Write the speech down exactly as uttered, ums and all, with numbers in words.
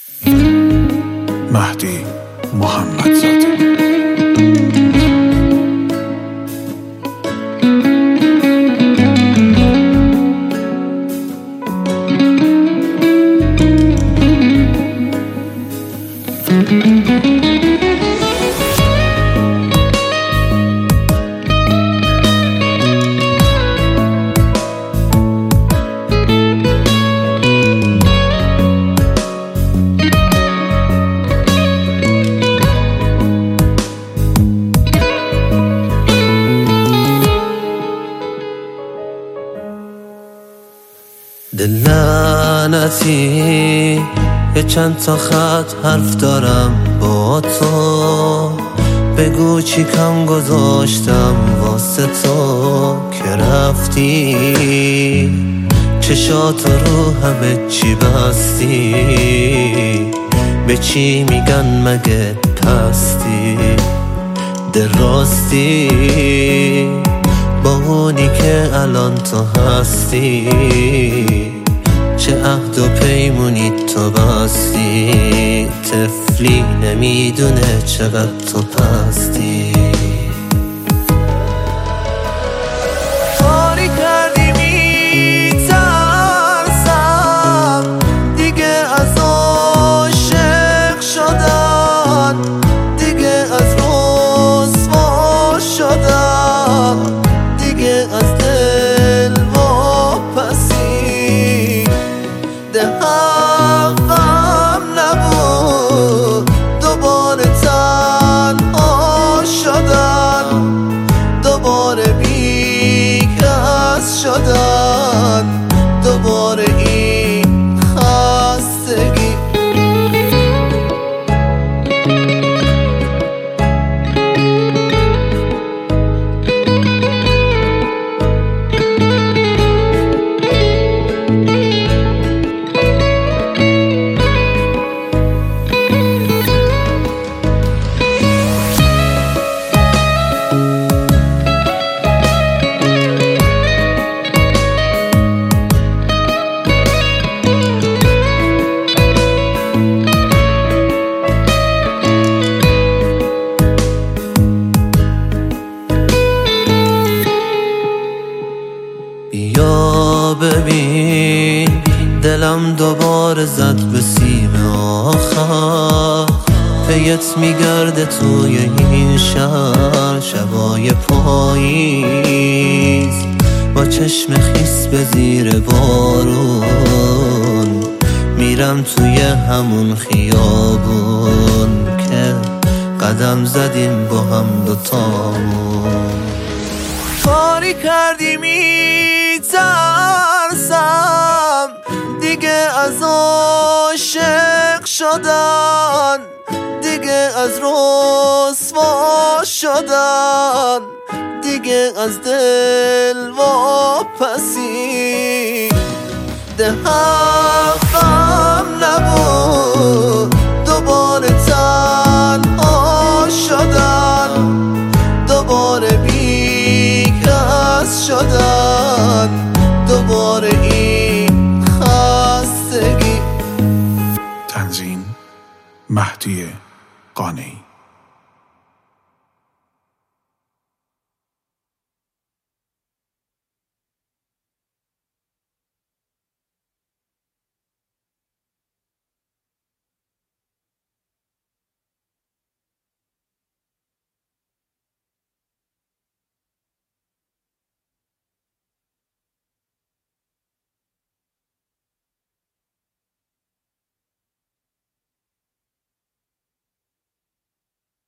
مهدی محمدزاده. دل لعنتی یه چند تا خط حرف دارم با تو، بگو چی کم گذاشتم واسه تو که رفتی، چشات رو همه چی بستی، به چی میگن مگه پستی، دل راستی با اونی که الان تو هستی، چه عهد و پیمونی تو بستی، طفلی نمیدونه چقدر تو پستی. کاری کردی میترسم دیگه از عاشق شدن، دیگه از رسوا شدن، دیگه از دل واپسی، ده حقم نبود دوباره تنها شدن، دوباره بیکس شدن، دوباره این خستگی. بیا ببین دلم دوباره زد به سیم آخر، پیت میگرده توی این شهر شبای پاییز، با چشم خیس به زیر بارون میرم توی همون خیابون که قدم زدیم با هم دوتامون. کاری کردی میترسم دیگه از عاشق شدن، دیگه از رسوا شدن، دیگه از دل واپسی، ده حقم نبود دوباره تنها شدن، دوباره بیکس شدن، دوباره این خستگی. تنظیم مهدی قانعی.